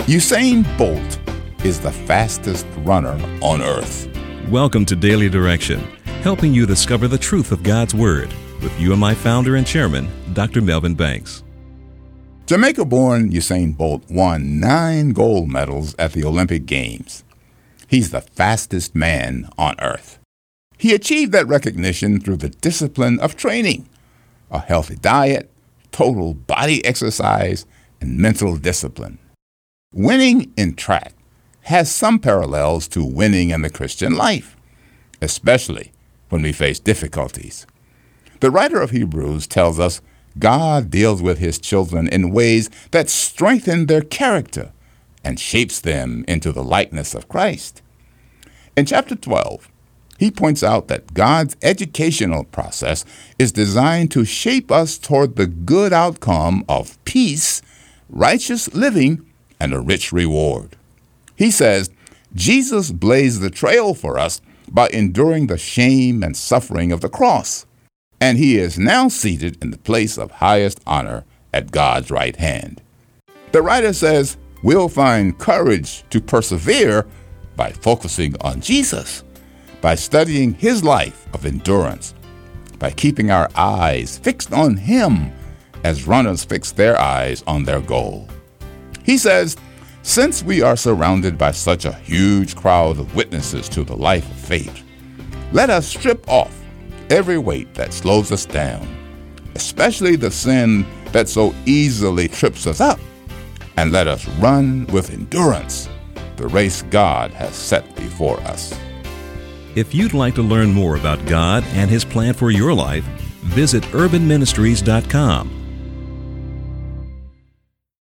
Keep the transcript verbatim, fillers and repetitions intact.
Usain Bolt is the fastest runner on earth. Welcome to Daily Direction, helping you discover the truth of God's Word with U M I founder and chairman, Doctor Melvin Banks. Jamaica-born Usain Bolt won nine gold medals at the Olympic Games. He's the fastest man on earth. He achieved that recognition through the discipline of training, a healthy diet, total body exercise, and mental discipline. Winning in track has some parallels to winning in the Christian life, especially when we face difficulties. The writer of Hebrews tells us God deals with his children in ways that strengthen their character and shapes them into the likeness of Christ. In chapter twelve, he points out that God's educational process is designed to shape us toward the good outcome of peace, righteous living, and a rich reward. He says, Jesus blazed the trail for us by enduring the shame and suffering of the cross, and he is now seated in the place of highest honor at God's right hand. The writer says we'll find courage to persevere by focusing on Jesus, by studying his life of endurance, by keeping our eyes fixed on him as runners fix their eyes on their goal. He says, since we are surrounded by such a huge crowd of witnesses to the life of faith, let us strip off every weight that slows us down, especially the sin that so easily trips us up, and let us run with endurance the race God has set before us. If you'd like to learn more about God and his plan for your life, visit urban ministries dot com